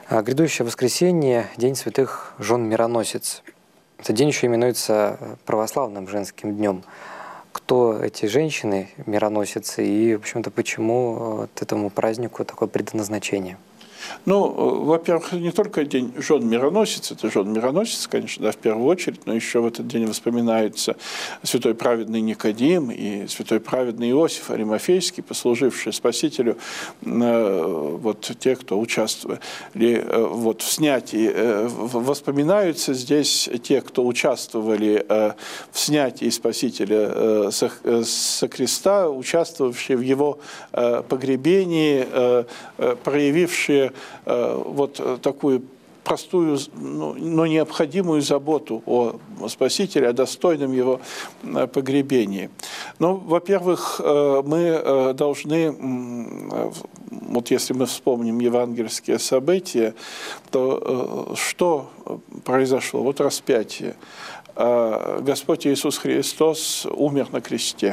Грядущее воскресенье – День святых жен-мироносец. Этот день еще именуется православным женским днем. Кто эти женщины-мироносицы и, в общем-то, почему этому празднику такое предназначение? Ну, во-первых, не только день жен-мироносец, это жен-мироносец, конечно, да, в первую очередь, но еще в этот день воспоминаются святой праведный Никодим и святой праведный Иосиф Аримафейский, послужившие Спасителю, вот те, кто участвовали вот, в снятии. Воспоминаются здесь те, кто участвовали в снятии Спасителя со креста, участвовавшие в его погребении, проявившие вот такую простую, но необходимую заботу о Спасителе, о достойном его погребении. Ну, во-первых, мы должны, вот если мы вспомним евангельские события, то что произошло? Вот распятие. Господь Иисус Христос умер на кресте.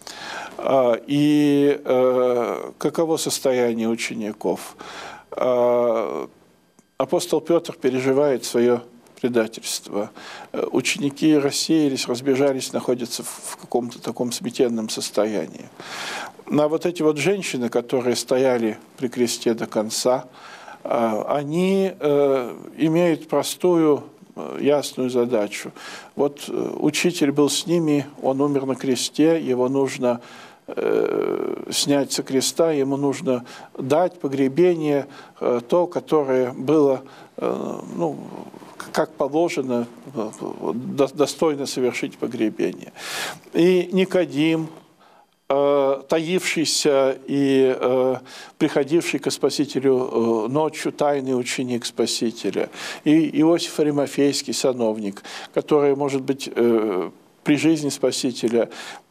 И каково состояние учеников? Апостол Петр переживает свое предательство. Ученики рассеялись, разбежались, находятся в каком-то таком смятенном состоянии. А вот эти вот женщины, которые стояли при кресте до конца, они имеют простую, ясную задачу. Вот учитель был с ними, он умер на кресте, его нужно снять со креста, ему нужно дать погребение, то, которое было, ну, как положено, достойно совершить погребение. И Никодим, таившийся и приходивший к Спасителю ночью, тайный ученик Спасителя, и Иосиф Аримафейский, сановник, который, может быть, при жизни Спасителя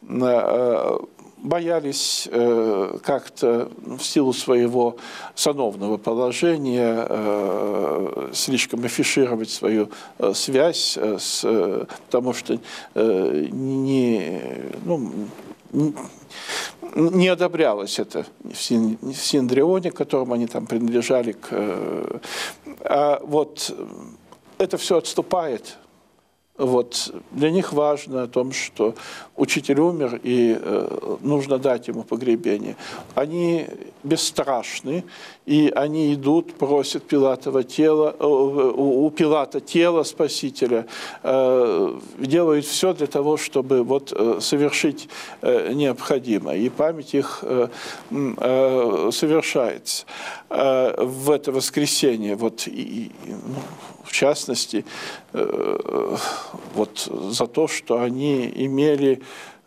боялись как-то в силу своего сановного положения слишком афишировать свою связь, потому что не одобрялось это в Синдрионе, к которому они там принадлежали. А вот это все отступает. Вот. Для них важно о том, что учитель умер, и нужно дать ему погребение. Они бесстрашны, и они идут, просят Пилатова тело, у Пилата тело Спасителя, делают все для того, чтобы вот совершить необходимое. И память их совершается в это воскресенье. Вот, в частности, вот за то, что они имели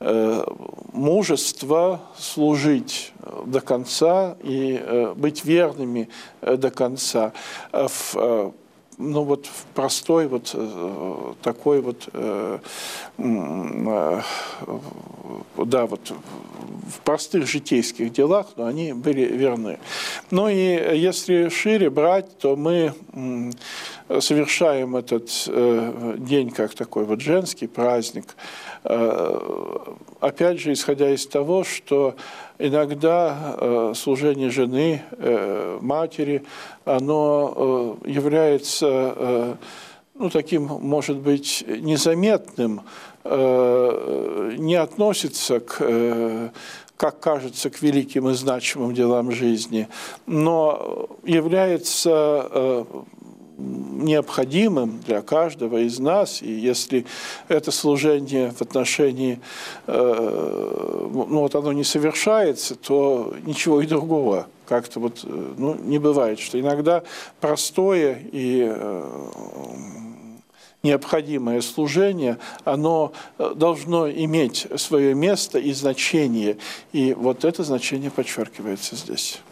мужество служить до конца и быть верными до конца ну вот в простой вот такой вот, да, вот в простых житейских делах, но они были верны. Ну и если шире брать, то мы совершаем этот день как такой вот женский праздник, опять же, исходя из того, что иногда служение жены, матери, оно является, ну, таким, может быть, незаметным, не относится как кажется, к великим и значимым делам жизни, но является необходимым для каждого из нас, и если это служение в отношении, ну, вот оно не совершается, то ничего и другого как-то вот, ну, не бывает, что иногда простое и необходимое служение, оно должно иметь свое место и значение, и вот это значение подчеркивается здесь.